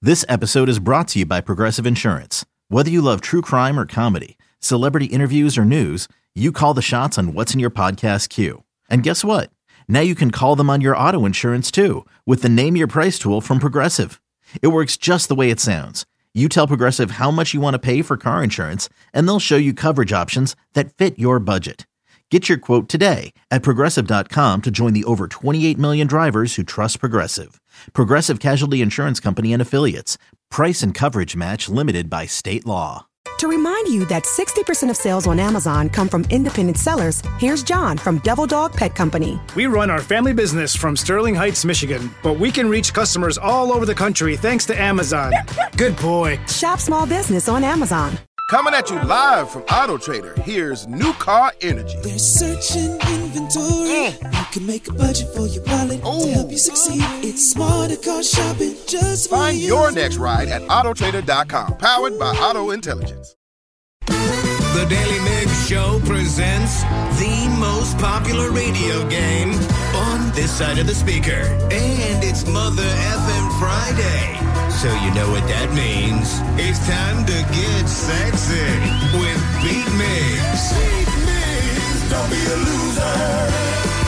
This episode is brought to you by Progressive Insurance. Whether you love true crime or comedy, celebrity interviews or news, you call the shots on what's in your podcast queue. And guess what? Now you can call them on your auto insurance too with the Name Your Price tool from Progressive. It works just the way it sounds. You tell Progressive how much you want to pay for car insurance, and they'll show you coverage options that fit your budget. Get your quote today at Progressive.com to join the over 28 million drivers who trust Progressive. Progressive Casualty Insurance Company and Affiliates. Price and coverage match limited by state law. To remind you that 60% of sales on Amazon come from independent sellers, here's John from Devil Dog Pet Company. We run our family business from Sterling Heights, Michigan, but we can reach customers all over the country thanks to Amazon. Good boy. Shop small business on Amazon. Coming at you live from Auto Trader, here's New Car Energy. They're searching inventory. You can make a budget for your wallet to help you succeed. It's smarter car shopping just for Find you. your next ride at autotrader.com, powered by Auto Intelligence. The Daily Mix Show presents the most popular radio game on this side of the speaker. And it's Mother FM Friday. So you know what that means. It's time to get sexy with Beat Mix. Beat Mix, don't be a loser.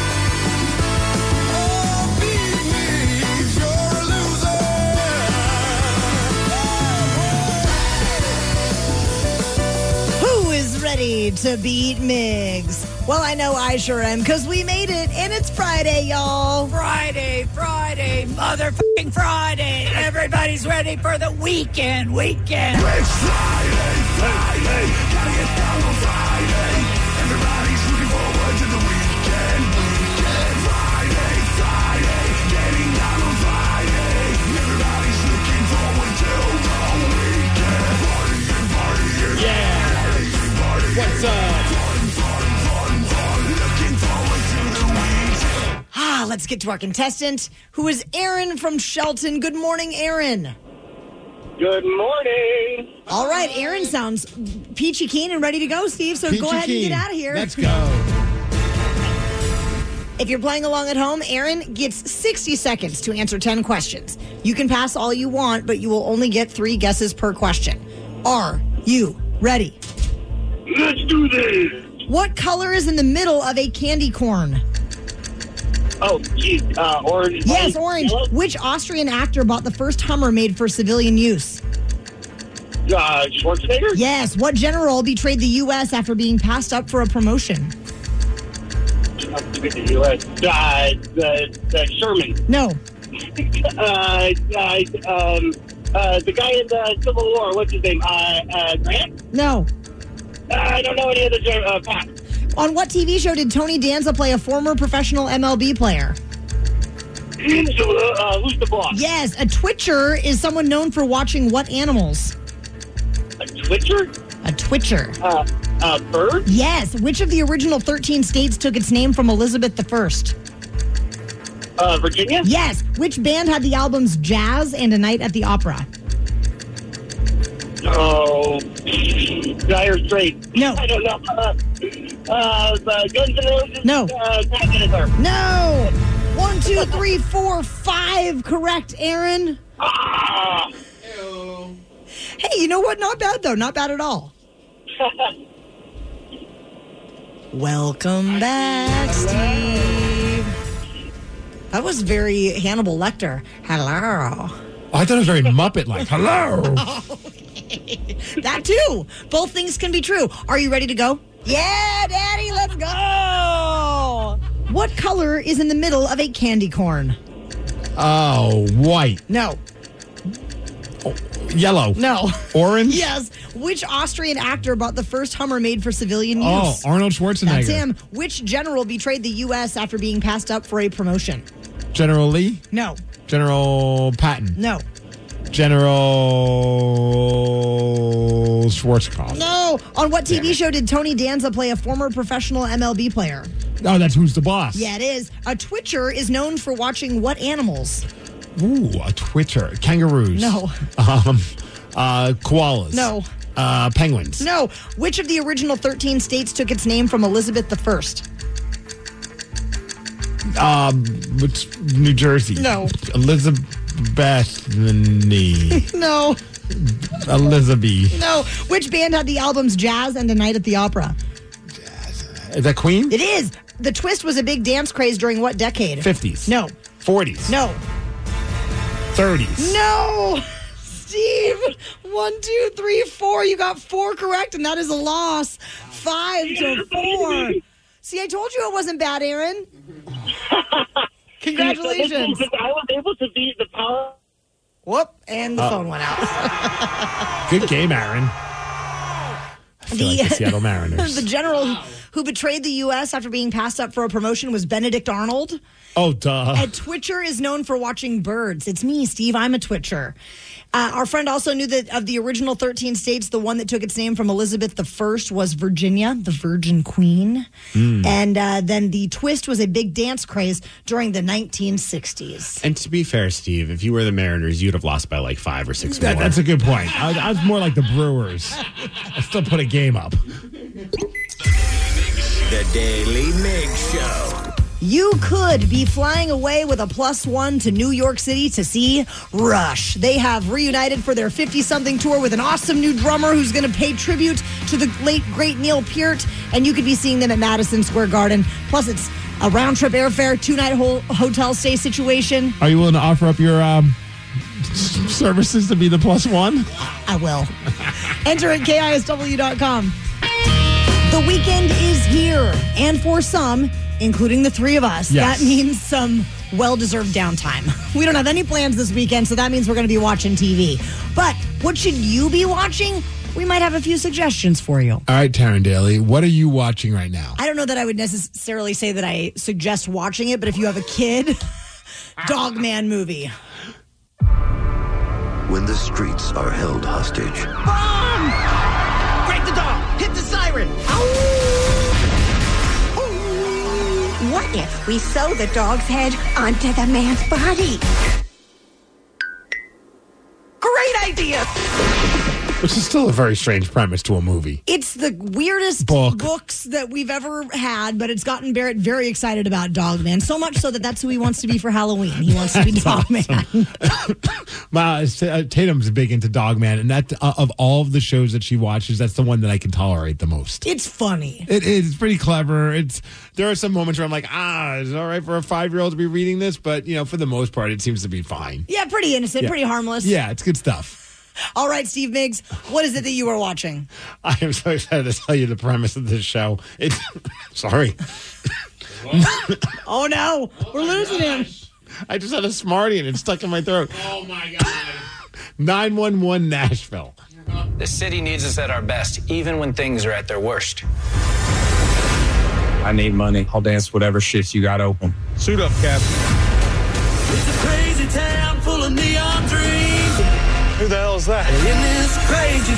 Oh, Beat Mix, you're a loser. Who is ready to beat Migs? Well, I know I sure am, because we made it, and it's Friday, y'all. Friday, motherfucking Friday. Everybody's ready for the weekend. It's Friday. Gotta get down on Friday. Everybody's looking forward to the weekend. Friday. Getting down on Friday. Everybody's looking forward to the weekend. Partying. Yeah. What's up? Let's get to our contestant, who is Aaron from Shelton. Good morning, Aaron. Good morning. All right, Aaron sounds peachy keen and ready to go, Steve, so go ahead and get out of here. Let's go. If you're playing along at home, Aaron gets 60 seconds to answer 10 questions. You can pass all you want, but you will only get 3 guesses per question. Are you ready? Let's do this. What color is in the middle of a candy corn? Oh, geez. Orange. Yes, orange. Yellow? Which Austrian actor bought the first Hummer made for civilian use? Schwarzenegger? Yes. What general betrayed the U.S. after being passed up for a promotion? The U.S. Sherman. No. The guy in the Civil War. What's his name? Grant? No. I don't know any other Pat. On what TV show did Tony Danza play a former professional MLB player? Who's the boss? Yes. A twitcher is someone known for watching what animals? A twitcher? A twitcher. A bird? Yes. Which of the original 13 states took its name from Elizabeth I? Virginia? Yes. Which band had the albums Jazz and A Night at the Opera? Oh, Dire Straits. No. I don't know. Guns N' Roses. No. No. 1, 2, 3, 4, 5. Correct, Aaron. Hey, you know what? Not bad, though. Not bad at all. Welcome back, Steve. That was very Hannibal Lecter. Hello. Oh, I thought it was very Muppet-like. Hello. That too. Both things can be true. Are you ready to go? Yeah, Daddy, let's go. What color is in the middle of a candy corn? Oh, white. No. Oh, yellow. No. Orange? Yes. Which Austrian actor bought the first Hummer made for civilian use? Oh, Arnold Schwarzenegger. That's him. Which general betrayed the U.S. after being passed up for a promotion? General Lee? No. General Patton? No. General Schwarzkopf? No. On what TV show did Tony Danza play a former professional MLB player? Oh, that's Who's the Boss? Yeah, it is. A twitcher is known for watching what animals? Ooh, a twitcher. Kangaroos. No. Koalas. No. Penguins. No. Which of the original 13 states took its name from Elizabeth I? New Jersey. No. Bethany. No. Elizabeth. No. Which band had the albums Jazz and A Night at the Opera? Is that Queen? It is. The twist was a big dance craze during what decade? 50s. No. 40s. No. 30s. No. Steve, 1, 2, 3, 4. You got 4 correct, and that is a loss. 5-4. See, I told you it wasn't bad, Aaron. Congratulations. I was able to beat the power. Whoop, and the phone went out. Good game, Aaron. I feel like the Seattle Mariners. The general who betrayed the U.S. after being passed up for a promotion was Benedict Arnold. Oh, duh. A Twitcher is known for watching birds. It's me, Steve. I'm a Twitcher. Our friend also knew that of the original 13 states, the one that took its name from Elizabeth I was Virginia, the Virgin Queen. And then the twist was a big dance craze during the 1960s. And to be fair, Steve, if you were the Mariners, you'd have lost by like 5 or 6 more. That's a good point. I was more like the Brewers. I still put a game up. The Daily Mig Show. You could be flying away with a +1 to New York City to see Rush. They have reunited for their 50-something tour with an awesome new drummer who's going to pay tribute to the late, great Neil Peart, and you could be seeing them at Madison Square Garden. Plus, it's a round-trip airfare, 2-night hotel stay situation. Are you willing to offer up your services to be the +1? I will. Enter at KISW.com. The weekend is here, and for some, including the three of us, yes, that means some well-deserved downtime. We don't have any plans this weekend, so that means we're going to be watching TV. But what should you be watching? We might have a few suggestions for you. All right, Taryn Daly, what are you watching right now? I don't know that I would necessarily say that I suggest watching it, but if you have a kid, Dogman movie. When the streets are held hostage. Bomb! Break the dog! Hit the siren! What if we sew the dog's head onto the man's body? Great idea! Which is still a very strange premise to a movie. It's the weirdest books that we've ever had, but it's gotten Barrett very excited about Dogman. So much so that that's who he wants to be for Halloween. He wants to be Dogman. Awesome. Tatum's big into Dogman, and that of all of the shows that she watches, that's the one that I can tolerate the most. It's funny. It is pretty clever. There are some moments where I'm like, it's all right for a 5-year-old to be reading this, but for the most part, it seems to be fine. Yeah, pretty innocent, pretty harmless. Yeah, it's good stuff. All right, Steve Miggs, what is it that you are watching? I am so excited to tell you the premise of this show. Sorry. Oh, no. We're losing him. I just had a Smartie and it's stuck in my throat. Oh, my God. 911 Nashville. The city needs us at our best, even when things are at their worst. I need money. I'll dance whatever shifts you got open. Suit up, Cap. It's a crazy town full of neon dreams. Who the hell is that? In this crazy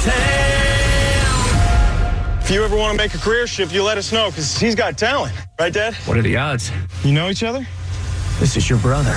town. If you ever want to make a career shift, you let us know, because he's got talent. Right, Dad? What are the odds? You know each other? This is your brother.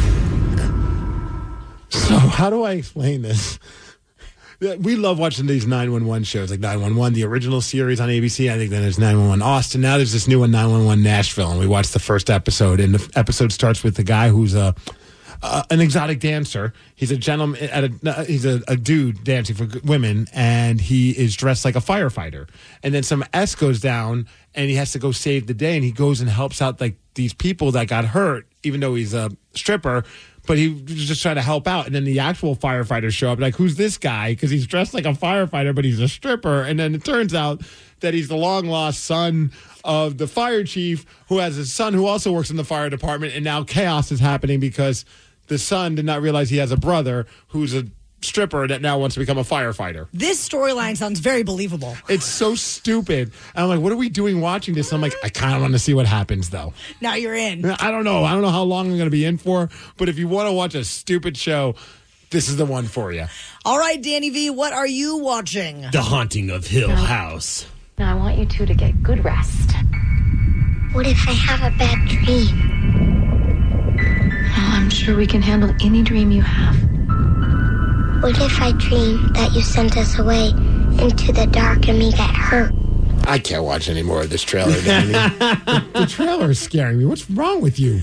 So how do I explain this? We love watching these 911 shows, like 911, the original series on ABC. I think then there's 911 Austin. Now there's this new one, 911 Nashville, and we watched the first episode. And the episode starts with the guy who's an exotic dancer. He's a gentleman. He's a dude dancing for women, and he is dressed like a firefighter. And then some S goes down, and he has to go save the day. And he goes and helps out like these people that got hurt, even though he's a stripper. But he was just trying to help out. And then the actual firefighters show up. Like, who's this guy? Because he's dressed like a firefighter, but he's a stripper. And then it turns out that he's the long-lost son of the fire chief, who has a son who also works in the fire department. And now chaos is happening because the son did not realize he has a brother who's a stripper that now wants to become a firefighter. This storyline sounds very believable. It's so stupid. And I'm like, what are we doing watching this? I'm like, I kind of want to see what happens, though. Now you're in. I don't know how long I'm going to be in for, but if you want to watch a stupid show, this is the one for you. All right, Danny V, what are you watching? The Haunting of Hill House. Now I want you two to get good rest. What if I have a bad dream? Well, I'm sure we can handle any dream you have. What if I dream that you sent us away into the dark and we get hurt? I can't watch any more of this trailer, Danny. the trailer is scaring me. What's wrong with you?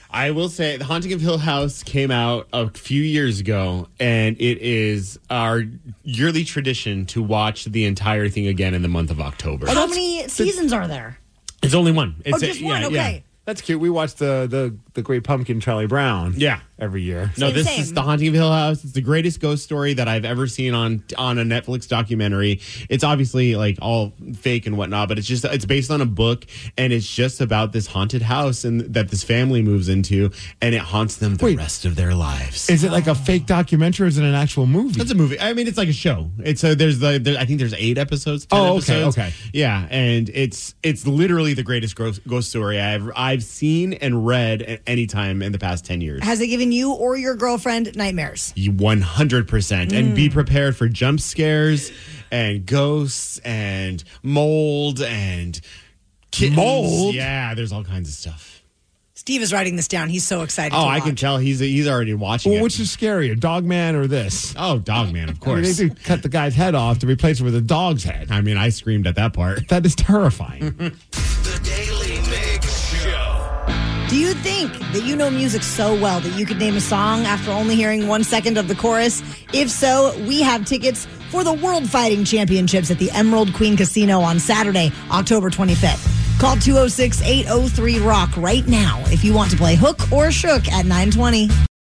I will say The Haunting of Hill House came out a few years ago, and it is our yearly tradition to watch the entire thing again in the month of October. How many seasons are there? It's only one. It's just one? Okay. Yeah. That's cute. We watched the Great Pumpkin, Charlie Brown. Yeah. Every year. No, this is The Haunting of Hill House. It's the greatest ghost story that I've ever seen on a Netflix documentary. It's obviously like all fake and whatnot, but it's based on a book, and it's just about this haunted house and that this family moves into, and it haunts them the rest of their lives. Is it like a fake documentary or is it an actual movie? It's a movie. I mean, it's like a show. It's I think there's 8 episodes. 10 episodes. Okay. Yeah, and it's literally the greatest ghost story I've seen and read at any time in the past 10 years. Has it given you or your girlfriend nightmares? 100%. And be prepared for jump scares and ghosts and mold and kittens. Mold? Yeah, there's all kinds of stuff. Steve is writing this down. He's so excited. Oh, I can tell he's already watching it. Which is scarier, Dogman or this? Oh, Dogman, of course. I mean, they do cut the guy's head off to replace it with a dog's head. I mean, I screamed at that part. That is terrifying. The Daily Mig Show. Do you think that you know music so well that you could name a song after only hearing 1 second of the chorus? If so, we have tickets for the World Fighting Championships at the Emerald Queen Casino on Saturday, October 25th. Call 206-803-ROCK right now if you want to play Hook or Shook at 920.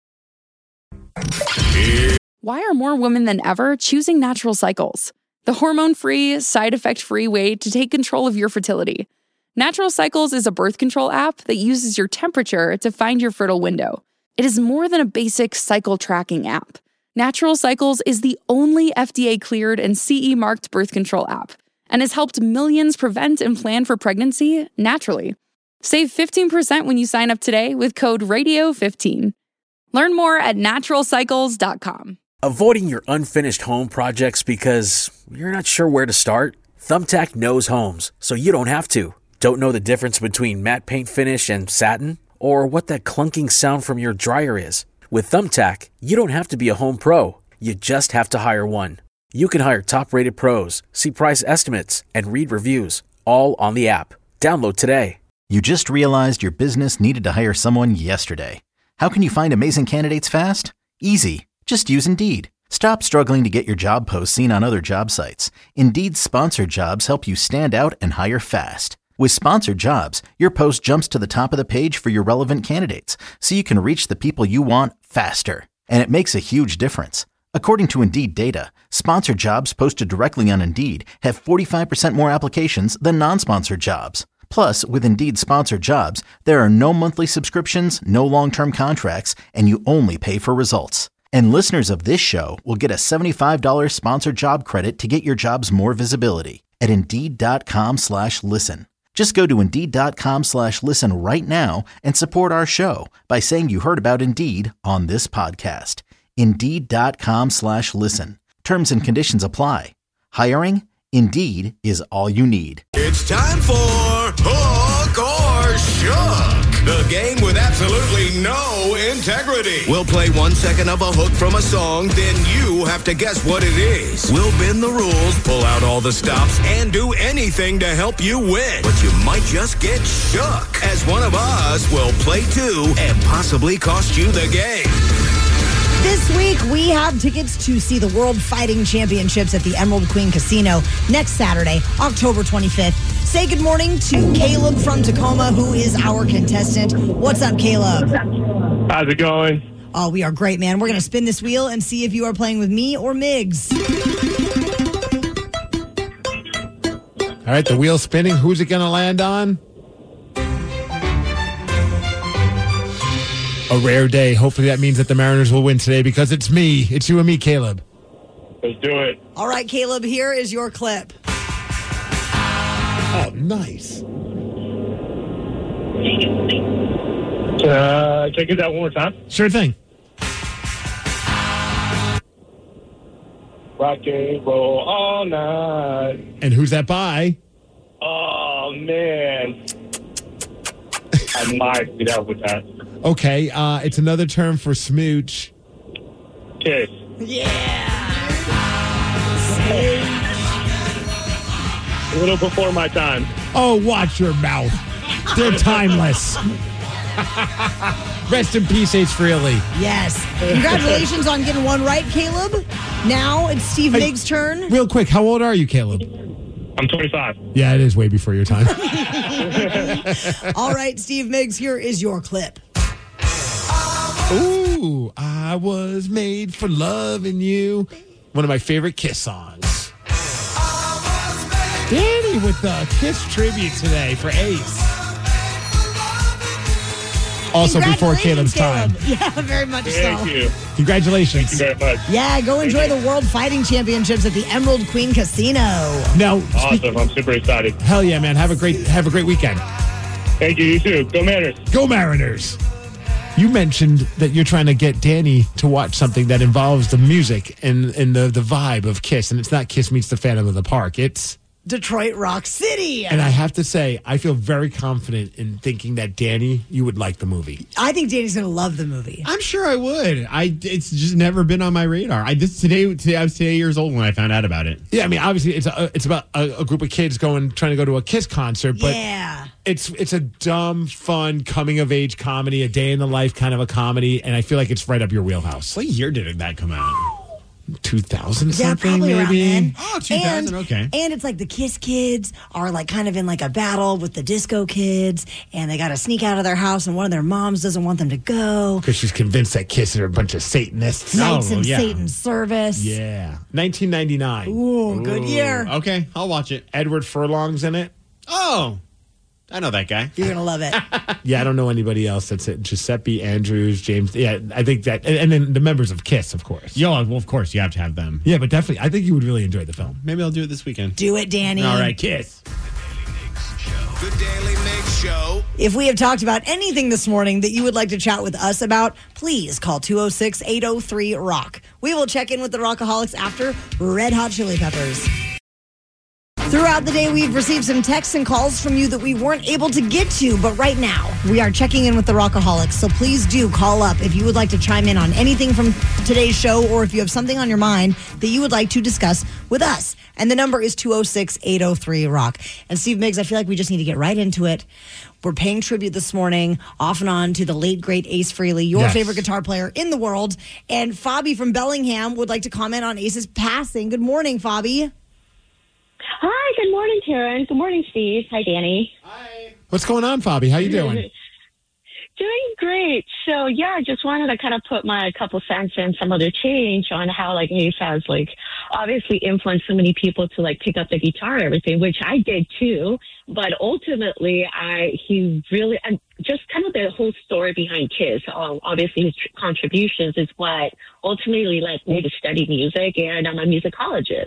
Why are more women than ever choosing Natural Cycles? The hormone-free, side-effect-free way to take control of your fertility. Natural Cycles is a birth control app that uses your temperature to find your fertile window. It is more than a basic cycle tracking app. Natural Cycles is the only FDA-cleared and CE-marked birth control app and has helped millions prevent and plan for pregnancy naturally. Save 15% when you sign up today with code RADIO15. Learn more at naturalcycles.com. Avoiding your unfinished home projects because you're not sure where to start? Thumbtack knows homes, so you don't have to. Don't know the difference between matte paint finish and satin? Or what that clunking sound from your dryer is? With Thumbtack, you don't have to be a home pro. You just have to hire one. You can hire top-rated pros, see price estimates, and read reviews, all on the app. Download today. You just realized your business needed to hire someone yesterday. How can you find amazing candidates fast? Easy. Just use Indeed. Stop struggling to get your job posts seen on other job sites. Indeed's sponsored jobs help you stand out and hire fast. With sponsored jobs, your post jumps to the top of the page for your relevant candidates, so you can reach the people you want faster. And it makes a huge difference. According to Indeed data, sponsored jobs posted directly on Indeed have 45% more applications than non-sponsored jobs. Plus, with Indeed sponsored jobs, there are no monthly subscriptions, no long-term contracts, and you only pay for results. And listeners of this show will get a $75 sponsored job credit to get your jobs more visibility at Indeed.com/listen. Just go to Indeed.com/listen right now and support our show by saying you heard about Indeed on this podcast. Indeed.com/listen. Terms and conditions apply. Hiring? Indeed is all you need. It's time for Hook or Shook, the game with absolutely no integrity. We'll play 1 second of a hook from a song, then you have to guess what it is. We'll bend the rules, pull out all the stops, and do anything to help you win. But you might just get shook, as one of us will play too and possibly cost you the game. This week, we have tickets to see the World Fighting Championships at the Emerald Queen Casino next Saturday, October 25th. Say good morning to Caleb from Tacoma, who is our contestant. What's up, Caleb? How's it going? Oh, we are great, man. We're going to spin this wheel and see if you are playing with me or Migs. All right, the wheel's spinning. Who's it going to land on? A rare day. Hopefully that means that the Mariners will win today because it's me. It's you and me, Caleb. Let's do it. All right, Caleb, here is your clip. Oh, nice. Can I get that one more time? Sure thing. Rock and roll all night. And who's that by? Oh, man. I might get out with that. Okay, it's another term for smooch. Kiss. Yeah. A little before my time. Oh, watch your mouth. They're timeless. Rest in peace, Ace Frehley. Yes. Congratulations on getting one right, Caleb. Now it's Steve Miggs' turn. Real quick, how old are you, Caleb? I'm 25. Yeah, it is way before your time. All right, Steve Miggs, here is your clip. Ooh, I was made for loving you. One of my favorite Kiss songs. Danny with the Kiss tribute today for Ace. Also before Caleb's time. Yeah, very much Thank you. Congratulations. Thank you very much. Yeah, go enjoy the World Fighting Championships at the Emerald Queen Casino. Now, Awesome. I'm super excited. hell yeah, man. Have a great weekend. Thank you. You too. Go Mariners. Go Mariners. You mentioned that you're trying to get Danny to watch something that involves the music and the vibe of Kiss, and it's not Kiss Meets the Phantom of the Park. It's Detroit Rock City. And I have to say, I feel very confident in thinking that Danny, you would like the movie. I think Danny's going to love the movie. I'm sure I would. It's just never been on my radar. Today I was 8 years old when I found out about it. Yeah, I mean, obviously it's about a group of kids trying to go to a Kiss concert, but yeah. It's a dumb, fun, coming of age comedy, a day in the life kind of a comedy, and I feel like it's right up your wheelhouse. What year did that come out? 2000 Yeah, something, probably around maybe. then. Oh, 2000, okay. And it's like the Kiss kids are like kind of in like a battle with the disco kids, and they got to sneak out of their house, and one of their moms doesn't want them to go. Because she's convinced that Kiss are a bunch of Satanists. Knights in Satan's service. Yeah. 1999. Ooh, good year. Okay, I'll watch it. Edward Furlong's in it. Oh, I know that guy. You're going to love it. Yeah, I don't know anybody else that's it. Giuseppe Andrews, James. Yeah, I think that. And then the members of Kiss, of course. Yo, well, of course, you have to have them. Yeah, but definitely, I think you would really enjoy the film. Maybe I'll do it this weekend. Do it, Danny. All right, Kiss. The Daily Mix Show. If we have talked about anything this morning that you would like to chat with us about, please call 206-803-ROCK. We will check in with the Rockaholics after Red Hot Chili Peppers. Throughout the day, we've received some texts and calls from you that we weren't able to get to, but right now, we are checking in with the Rockaholics, so please do call up if you would like to chime in on anything from today's show, or if you have something on your mind that you would like to discuss with us. And the number is 206-803-ROCK. And Steve Miggs, I feel like we just need to get right into it. We're paying tribute this morning, off and on, to the late, great Ace Frehley, your favorite guitar player in the world. And Fabi from Bellingham would like to comment on Ace's passing. Good morning, Fabi. Hi, good morning, Karen. Good morning, Steve. Hi, Danny. Hi. What's going on, Fabi? How you doing? Doing great. So, yeah, I just wanted to kind of put my couple cents in some other change on how, like, Ace has, like, obviously influenced so many people to, like, pick up the guitar and everything, which I did, too. But ultimately, he really, and just kind of the whole story behind Kiss, obviously his contributions is what ultimately led me to study music, and I'm a musicologist.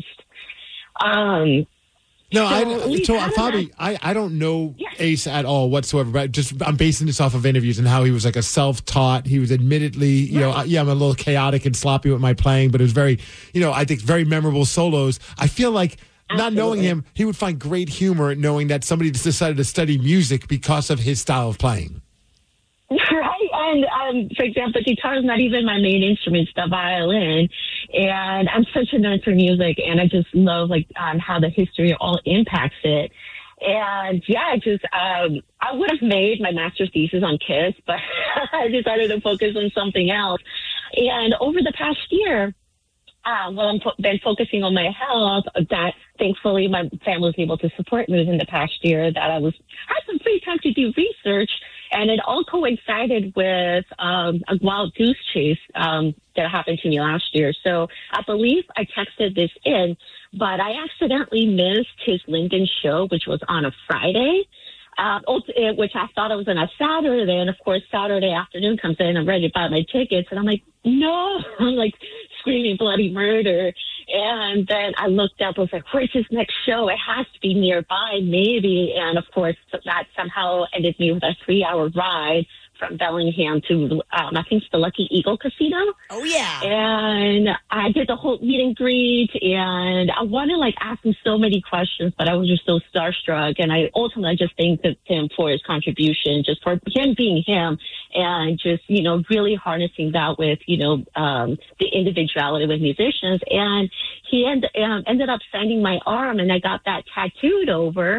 Fabi, I don't know Ace at all whatsoever, but I'm basing this off of interviews and how he was like a self-taught. He was admittedly, I'm a little chaotic and sloppy with my playing, but it was very, I think very memorable solos. I feel like not knowing him, he would find great humor in knowing that somebody just decided to study music because of his style of playing. Right. And, for example, guitar is not even my main instrument, it's the violin. And I'm such a nerd for music, and I just love, like, how the history all impacts it. And, yeah, I would have made my master's thesis on Kiss, but I decided to focus on something else. And over the past year, I've been focusing on my health, that thankfully my family was able to support me within the past year, that I had some free time to do research. And it all coincided with a wild goose chase that happened to me last year. So I believe I texted this in, but I accidentally missed his Linden show, which was on a Friday, which I thought it was on a Saturday. And, of course, Saturday afternoon comes in. I'm ready to buy my tickets. And I'm like, no. I'm like screaming bloody murder. And then I looked up, I was like, where's his next show? It has to be nearby, maybe. And, of course, that somehow ended me with a 3-hour ride from Bellingham to, I think it's the Lucky Eagle Casino. Oh, yeah. And I did the whole meet and greet, and I wanted to, like, ask him so many questions, but I was just so starstruck. And I ultimately just thanked him for his contribution, just for him being him, and just, really harnessing that with, the individuality with musicians. And he ended up signing my arm, and I got that tattooed over.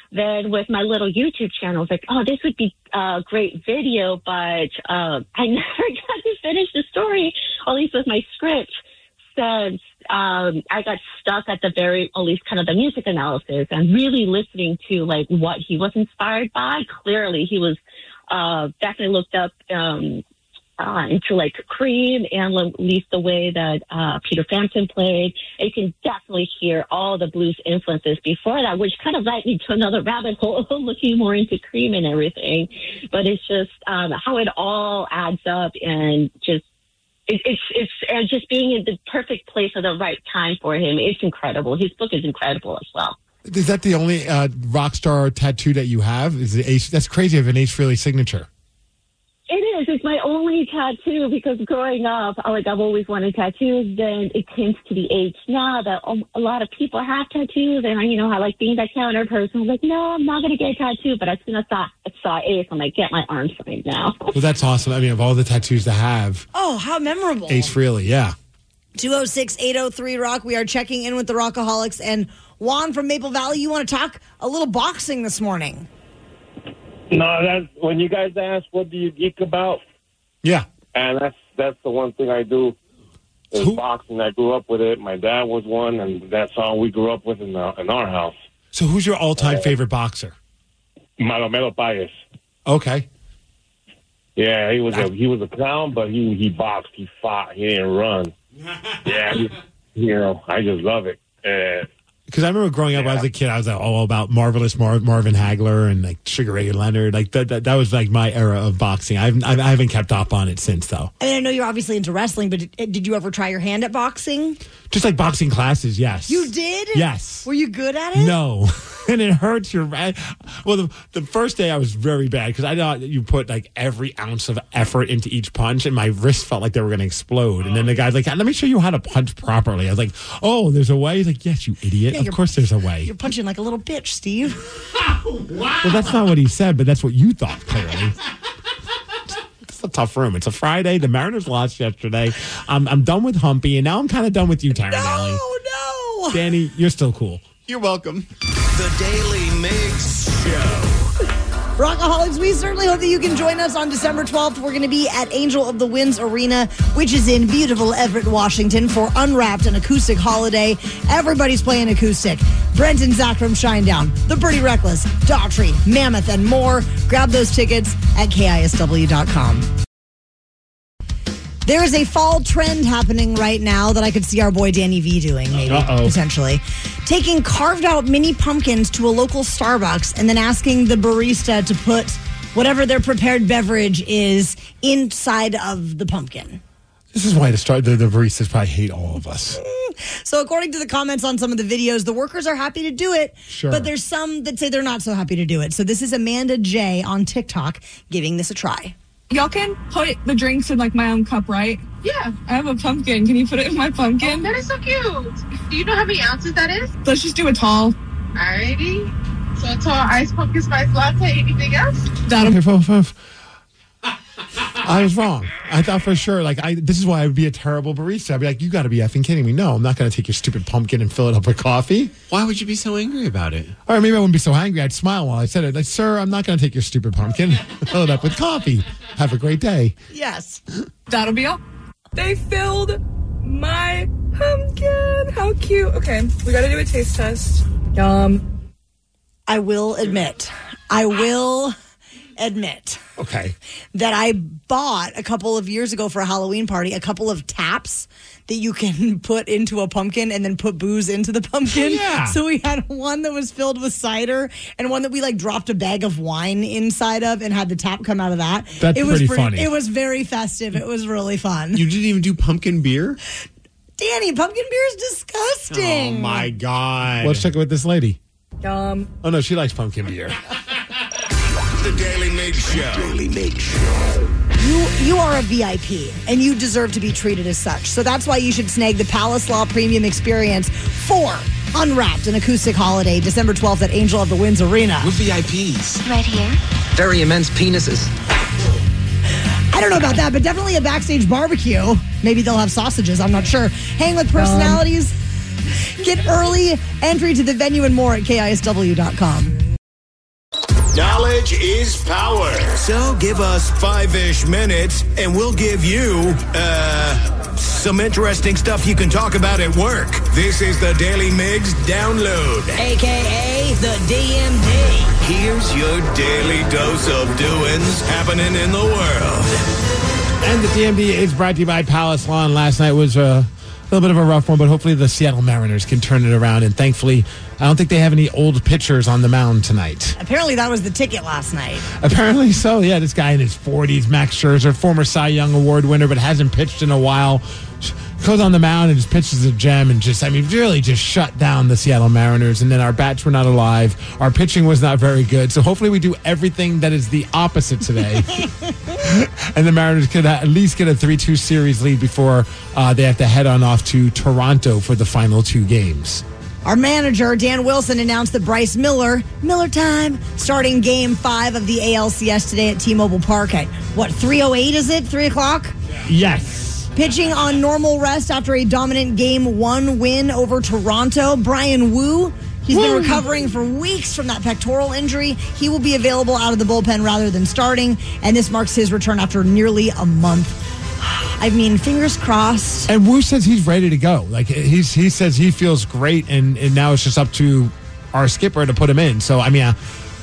then with my little YouTube channel, I was like, oh, this would be a great video, but I never got to finish the story, at least with my script, since I got stuck at the at least kind of the music analysis and really listening to like what he was inspired by. Clearly, he was definitely looked up into like Cream and at least the way that Peter Frampton played. You can definitely hear all the blues influences before that, which kind of led me to another rabbit hole looking more into Cream and everything. But it's just how it all adds up and just it's just being in the perfect place at the right time for him. It's incredible. His book is incredible as well. Is that the only rock star tattoo that you have? Is it Ace? That's crazy. I have an Ace Frehley signature. It is. It's my only tattoo because growing up, I've always wanted tattoos. Then it tends to the age now that a lot of people have tattoos, and I like being that counter person. I was like, no, I'm not going to get a tattoo. But as soon as I saw Ace, I'm like, get my arm signed now. Well, that's awesome. I mean, of all the tattoos to have, oh, how memorable! Ace Frehley, yeah. 206-803-ROCK. We are checking in with the Rockaholics, and Juan from Maple Valley. You want to talk a little boxing this morning? No, that's when you guys ask, what do you geek about? Yeah. And that's the one thing I do is boxing. I grew up with it. My dad was one, and that's all we grew up with in our house. So who's your all-time favorite boxer? Manomero Paez. Okay. Yeah, he was a clown, but he boxed. He fought. He didn't run. Yeah, I just love it. Because I remember growing up as a kid, I was like, all about Marvelous Marvin Hagler and like Sugar Ray Leonard. Like that was like my era of boxing. I haven't kept up on it since though. I mean, I know you're obviously into wrestling, but did you ever try your hand at boxing? Just like boxing classes, yes. You did? Yes. Were you good at it? No. And it hurts your right. Well, the first day I was very bad because I thought you put like every ounce of effort into each punch, and my wrists felt like they were going to explode. And then the guy's like, let me show you how to punch properly. I was like, oh, there's a way? He's like, yes, you idiot. Yeah, of course there's a way. You're punching like a little bitch, Steve. Wow. Well, that's not what he said, but that's what you thought, clearly. It's a tough room. It's a Friday. The Mariners lost yesterday. I'm done with Humpy, and now I'm kind of done with you, Taranelli. No. Danny, you're still cool. You're welcome. The Daily Mix Show. Rockaholics, we certainly hope that you can join us on December 12th. We're going to be at Angel of the Winds Arena, which is in beautiful Everett, Washington, for Unwrapped, an acoustic holiday. Everybody's playing acoustic. Brent and Zach from Shinedown, The Pretty Reckless, Daughtry, Mammoth, and more. Grab those tickets at KISW.com. There is a fall trend happening right now that I could see our boy Danny V doing, maybe, potentially. Taking carved-out mini pumpkins to a local Starbucks and then asking the barista to put whatever their prepared beverage is inside of the pumpkin. This is why the baristas probably hate all of us. So according to the comments on some of the videos, the workers are happy to do it, sure, but there's some that say they're not so happy to do it. So this is Amanda J on TikTok giving this a try. Y'all can put the drinks in, like, my own cup, right? Yeah. I have a pumpkin. Can you put it in my pumpkin? Oh, that is so cute. Do you know how many ounces that is? Let's just do a tall. Alrighty. So a tall iced pumpkin spice latte. Anything else? I was wrong. I thought for sure, this is why I would be a terrible barista. I'd be like, you got to be effing kidding me. No, I'm not going to take your stupid pumpkin and fill it up with coffee. Why would you be so angry about it? All right, maybe I wouldn't be so angry. I'd smile while I said it. Like, sir, I'm not going to take your stupid pumpkin. Fill it up with coffee. Have a great day. Yes. That'll be all. They filled my pumpkin. How cute. Okay, we got to do a taste test. Yum. I will admit. Okay. That I bought a couple of years ago for a Halloween party, a couple of taps that you can put into a pumpkin and then put booze into the pumpkin. Yeah. So we had one that was filled with cider and one that we dropped a bag of wine inside of and had the tap come out of that. That's pretty funny. It was very festive. It was really fun. You didn't even do pumpkin beer? Danny, pumpkin beer is disgusting. Oh my God. Let's check it with this lady. Oh no, she likes pumpkin beer. The Daily Mix Show. Daily Mix Show. You are a VIP, and you deserve to be treated as such. So that's why you should snag the Palace Law Premium Experience for Unwrapped, an acoustic holiday, December 12th at Angel of the Winds Arena. We're VIPs. Right here. Very immense penises. I don't know about that, but definitely a backstage barbecue. Maybe they'll have sausages. I'm not sure. Hang with personalities. Get early entry to the venue and more at KISW.com. Knowledge is power. So give us 5-ish minutes and we'll give you, some interesting stuff you can talk about at work. This is the Daily Migs Download. AKA the DMD. Here's your daily dose of doings happening in the world. And the DMD is brought to you by Palace Lawn. Last night was a little bit of a rough one, but hopefully the Seattle Mariners can turn it around. And thankfully, I don't think they have any old pitchers on the mound tonight. Apparently that was the ticket last night. Apparently so. Yeah, this guy in his 40s, Max Scherzer, former Cy Young Award winner, but hasn't pitched in a while. Goes on the mound and just pitches a gem and really just shut down the Seattle Mariners. And then our bats were not alive. Our pitching was not very good. So hopefully we do everything that is the opposite today. And the Mariners could at least get a 3-2 series lead before they have to head on off to Toronto for the final 2 games. Our manager, Dan Wilson, announced that Bryce Miller time, starting Game 5 of the ALCS today at T-Mobile Park at, 3:08 is it? 3 o'clock? Yes. Pitching on normal rest after a dominant Game 1 win over Toronto. Brian Wu, he's been recovering for weeks from that pectoral injury. He will be available out of the bullpen rather than starting, and this marks his return after nearly a month. I mean, fingers crossed. And Wu says he's ready to go. Like he says he feels great, and now it's just up to our skipper to put him in. So I mean,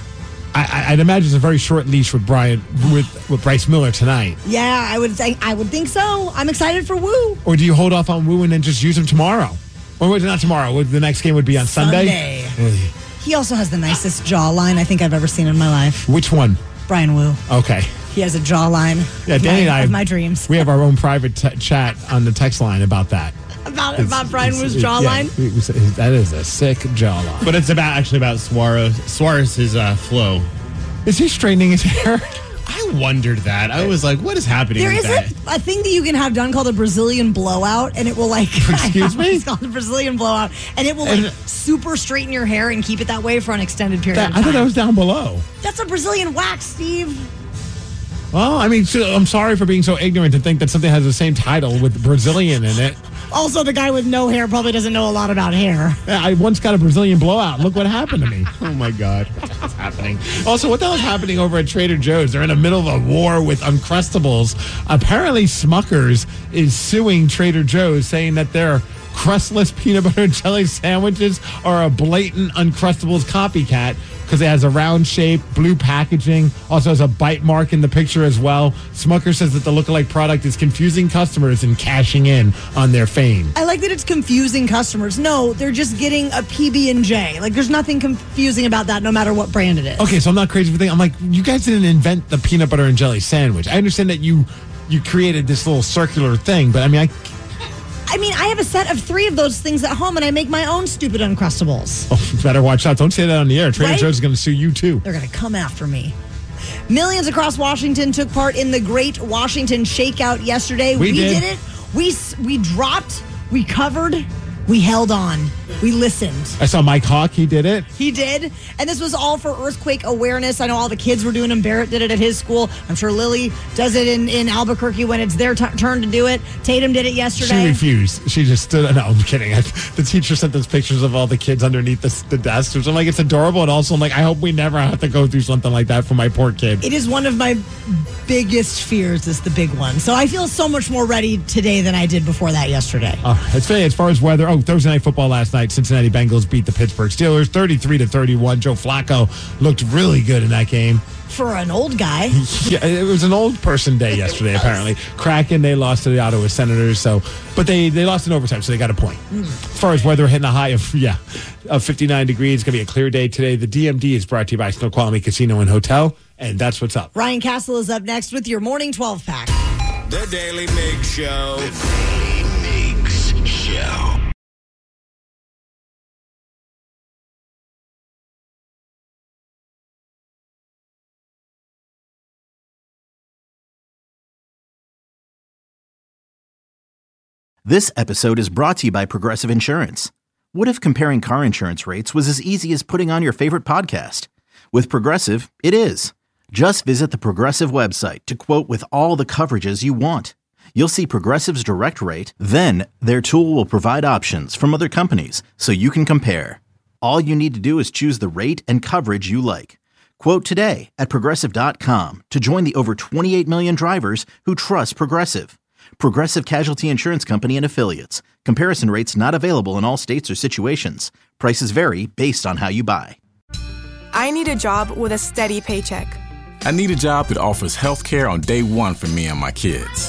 I'd imagine it's a very short leash with with Bryce Miller tonight. Yeah, I would think so. I'm excited for Wu. Or do you hold off on Wu and then just use him tomorrow? Or not tomorrow? The next game would be on Sunday. He also has the nicest jawline I think I've ever seen in my life. Which one? Brian Wu. Okay. He has a jawline. Yeah, Danny and I of my dreams. We have our own private chat on the text line about that. About Brian Wu's jawline. Yeah, that is a sick jawline. But it's actually about Suarez's flow. Is he straightening his hair? I wondered that. I was like, what is happening There with is that? a thing that you can have done called a Brazilian blowout, and it will Excuse me? It's called a Brazilian blowout, and it will super straighten your hair and keep it that way for an extended period of time. I thought that was down below. That's a Brazilian wax, Steve. Well, I mean, I'm sorry for being so ignorant to think that something has the same title with Brazilian in it. Also, the guy with no hair probably doesn't know a lot about hair. Yeah, I once got a Brazilian blowout. Look what happened to me. Oh, my God. What's happening? Also, what the hell is happening over at Trader Joe's? They're in the middle of a war with Uncrustables. Apparently, Smucker's is suing Trader Joe's, saying that their crustless peanut butter and jelly sandwiches are a blatant Uncrustables copycat because it has a round shape, blue packaging, also has a bite mark in the picture as well. Smucker says that the lookalike product is confusing customers and cashing in on their fame. I like that it's confusing customers. No, they're just getting a PB&J. Like, there's nothing confusing about that, no matter what brand it is. Okay, so I'm not crazy for thinking. I'm like, you guys didn't invent the peanut butter and jelly sandwich. I understand that you created this little circular thing, but I mean, I have a set of 3 of those things at home, and I make my own stupid Uncrustables. Oh, better watch out. Don't say that on the air. Trader Joe's is going to sue you, too. They're going to come after me. Millions across Washington took part in the Great Washington Shakeout yesterday. We did it. We dropped. We covered. We held on. We listened. I saw Mike Hawk. He did it. He did. And this was all for earthquake awareness. I know all the kids were doing them. Barrett did it at his school. I'm sure Lily does it in Albuquerque when it's their turn to do it. Tatum did it yesterday. She refused. She just stood. No, I'm kidding. The teacher sent us pictures of all the kids underneath the desks. So I'm like, it's adorable. And also, I'm like, I hope we never have to go through something like that for my poor kid. It is one of my biggest fears, is the big one. So I feel so much more ready today than I did before that yesterday. It's funny, as far as weather. Thursday Night Football last night, Cincinnati Bengals beat the Pittsburgh Steelers 33-31. Joe Flacco looked really good in that game. For an old guy. Yeah, it was an old person day yesterday, apparently. Kraken, they lost to the Ottawa Senators, but they lost in overtime, so they got a point. As far as weather, hitting a high of 59 degrees. It's going to be a clear day today. The DMD is brought to you by Snoqualmie Casino and Hotel, and that's what's up. Ryan Castle is up next with your Morning 12-pack. The Daily Migs Show. The Daily Migs Show. This episode is brought to you by Progressive Insurance. What if comparing car insurance rates was as easy as putting on your favorite podcast? With Progressive, it is. Just visit the Progressive website to quote with all the coverages you want. You'll see Progressive's direct rate, then their tool will provide options from other companies so you can compare. All you need to do is choose the rate and coverage you like. Quote today at Progressive.com to join the over 28 million drivers who trust Progressive. Progressive Casualty Insurance Company and Affiliates. Comparison rates not available in all states or situations. Prices vary based on how you buy. I need a job with a steady paycheck. I need a job that offers health care on day one for me and my kids.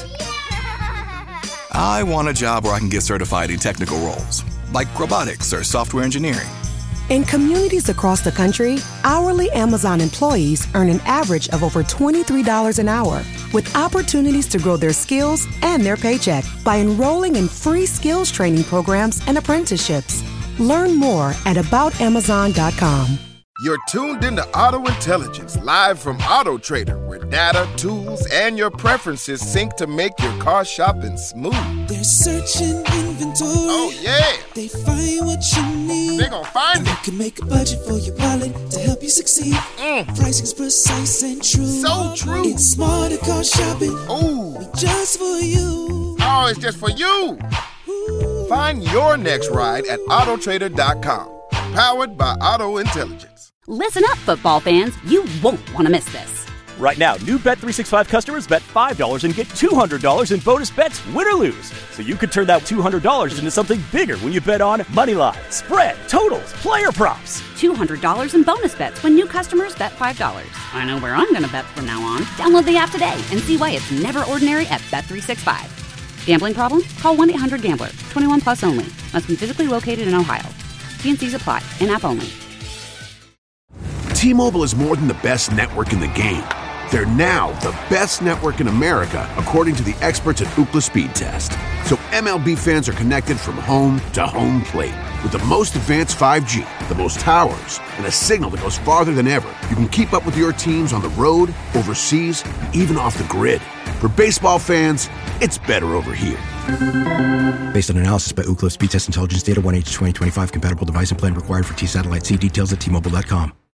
I want a job where I can get certified in technical roles, like robotics or software engineering. In communities across the country, hourly Amazon employees earn an average of over $23 an hour, with opportunities to grow their skills and their paycheck by enrolling in free skills training programs and apprenticeships. Learn more at aboutamazon.com. You're tuned into Auto Intelligence, live from Auto Trader, where data, tools, and your preferences sync to make your car shopping smooth. They're searching inventory. Oh, yeah. They find what you need. They're gonna find it. You can make a budget for your wallet to help you succeed. Pricing's precise and true. So true. It's smarter car shopping. Ooh. Just for you. Oh, it's just for you. Ooh. Find your next ride at autotrader.com. Powered by Auto Intelligence. Listen up, football fans. You won't want to miss this. Right now, new Bet365 customers bet $5 and get $200 in bonus bets, win or lose. So you could turn that $200 into something bigger when you bet on money line, spread, totals, player props. $200 in bonus bets when new customers bet $5. I know where I'm going to bet from now on. Download the app today and see why it's never ordinary at Bet365. Gambling problem? Call 1-800-GAMBLER. 21 plus only. Must be physically located in Ohio. T&Cs apply. In-app only. T-Mobile is more than the best network in the game. They're now the best network in America, according to the experts at Ookla Speed Test. So MLB fans are connected from home to home plate. With the most advanced 5G, the most towers, and a signal that goes farther than ever, you can keep up with your teams on the road, overseas, and even off the grid. For baseball fans, it's better over here. Based on analysis by Ookla Speed Test Intelligence Data 1H2025 compatible device and plan required for T-Satellite. See details at T-Mobile.com.